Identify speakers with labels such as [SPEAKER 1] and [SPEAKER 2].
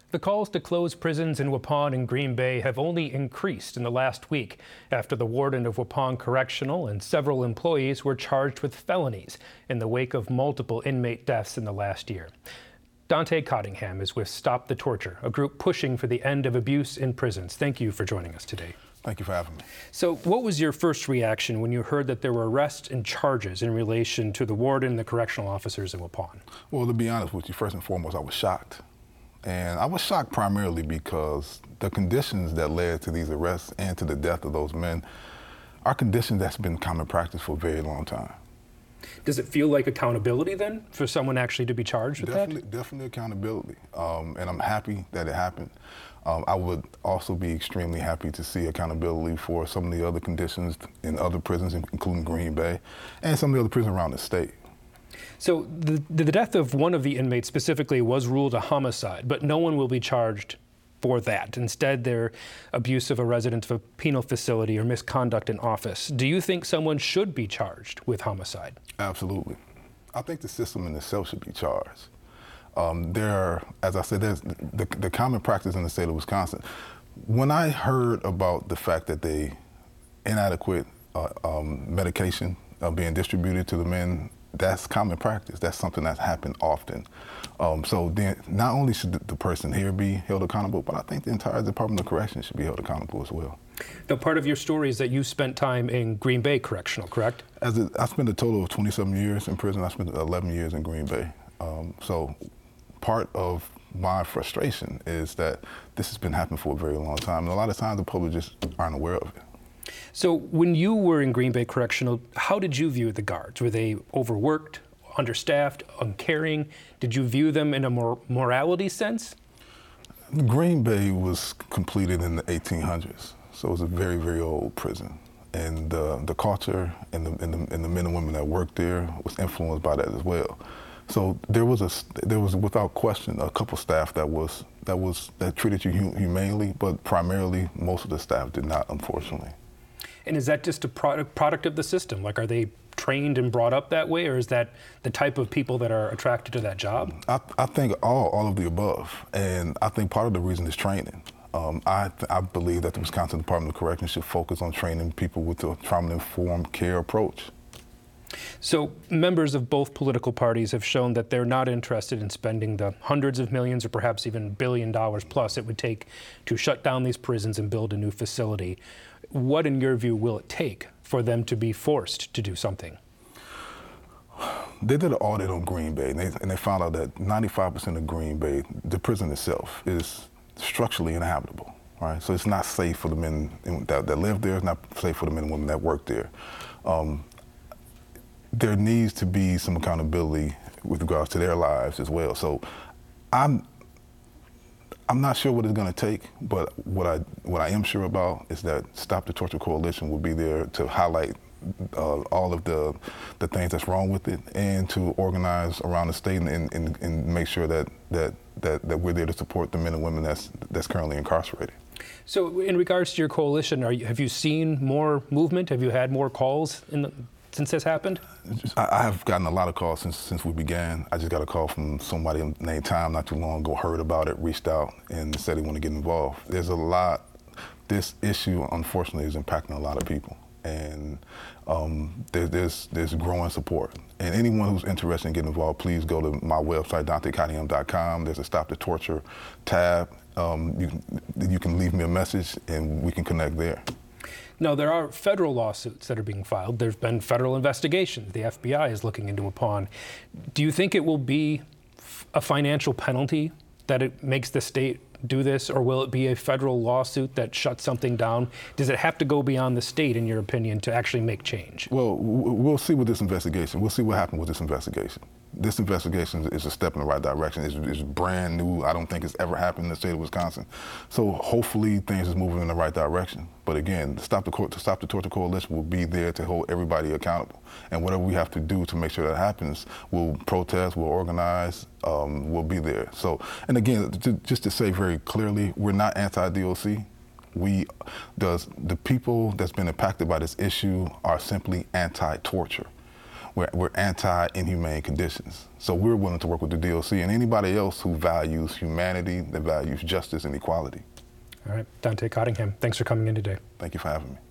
[SPEAKER 1] The calls to close prisons in Waupun and Green Bay have only increased in the last week after the warden of Waupun Correctional and several employees were charged with felonies in the wake of multiple inmate deaths in the last year. Dante Cottingham is with Stop the Torture, a group pushing for the end of abuse in prisons. Thank you for joining us today.
[SPEAKER 2] Thank you for having me.
[SPEAKER 1] So what was your first reaction when you heard that there were arrests and charges in relation to the warden and the correctional officers in Waupun?
[SPEAKER 2] Well, to be honest with you, first and foremost, I was shocked. And I was shocked primarily because the conditions that led to these arrests and to the death of those men are conditions that's been common practice for a very long time.
[SPEAKER 1] Does it feel like accountability then for someone actually to be charged with that?
[SPEAKER 2] Definitely accountability. And I'm happy that it happened. I would also be extremely happy to see accountability for some of the other conditions in other prisons, including Green Bay, and some of the other prisons around the state.
[SPEAKER 1] So the death of one of the inmates specifically was ruled a homicide, but no one will be charged for that. Instead, they're abuse of a resident of a penal facility or misconduct in office. Do you think someone should be charged with homicide?
[SPEAKER 2] Absolutely. I think the system in itself should be charged. As I said, there's the common practice in the state of Wisconsin. When I heard about the fact that the inadequate medication being distributed to the men, that's common practice. That's something that's happened often. So then not only should the person here be held accountable, but I think the entire Department of Corrections should be held accountable as well.
[SPEAKER 1] Now, part of your story is that you spent time in Green Bay Correctional, correct?
[SPEAKER 2] I spent a total of 27 years in prison. I spent 11 years in Green Bay. So part of my frustration is that this has been happening for a very long time, and a lot of times the public just aren't aware of it.
[SPEAKER 1] So when you were in Green Bay Correctional, how did you view the guards? Were they overworked, understaffed, uncaring? Did you view them in a morality sense?
[SPEAKER 2] Green Bay was completed in the 1800s, so it was a very, very old prison. And the culture and the men and women that worked there was influenced by that as well. So there was without question a couple staff that treated you humanely, but primarily most of the staff did not, unfortunately.
[SPEAKER 1] And is that just a product of the system? Like, are they trained and brought up that way, or is that the type of people that are attracted to that job?
[SPEAKER 2] I think all of the above, and I think part of the reason is training. I believe that the Wisconsin Department of Corrections should focus on training people with a trauma-informed care approach.
[SPEAKER 1] So members of both political parties have shown that they're not interested in spending the hundreds of millions or perhaps even $1 billion plus it would take to shut down these prisons and build a new facility. What, in your view, will it take for them to be forced to do something?
[SPEAKER 2] They did an audit on Green Bay, and they found out that 95% of Green Bay, the prison itself, is structurally inhabitable. Right? So it's not safe for the men that live there. It's not safe for the men and women that work there. There needs to be some accountability with regards to their lives as well. So I'm not sure what it's going to take, but what I am sure about is that Stop the Torture Coalition will be there to highlight all of the things that's wrong with it, and to organize around the state and make sure that we're there to support the men and women that's currently incarcerated.
[SPEAKER 1] So in regards to your coalition, have you seen more movement? Have you had more calls since this happened?
[SPEAKER 2] I have gotten a lot of calls since we began. I just got a call from somebody named Tom not too long ago, heard about it, reached out, and said he wanted to get involved. There's a lot. This issue, unfortunately, is impacting a lot of people, and there's growing support. And anyone who's interested in getting involved, please go to my website, DanteCottingham.com. There's a Stop the Torture tab. You can leave me a message, and we can connect there.
[SPEAKER 1] Now, there are federal lawsuits that are being filed. There's been federal investigations. The FBI is looking into Waupun. Do you think it will be a financial penalty that it makes the state do this, or will it be a federal lawsuit that shuts something down? Does it have to go beyond the state, in your opinion, to actually make change?
[SPEAKER 2] Well, we'll see with this investigation. We'll see what happens with this investigation. This investigation is a step in the right direction. It's brand new. I don't think it's ever happened in the state of Wisconsin. So hopefully things is moving in the right direction. But again, Stop the Torture Coalition will be there to hold everybody accountable. And whatever we have to do to make sure that happens, we'll protest, we'll organize, we'll be there. So, and again, just to say very clearly, we're not anti-DOC. The people that's been impacted by this issue are simply anti-torture. we're anti-inhumane conditions. So we're willing to work with the DOC and anybody else who values humanity, that values justice and equality.
[SPEAKER 1] All right, Dante Cottingham, thanks for coming in today.
[SPEAKER 2] Thank you for having me.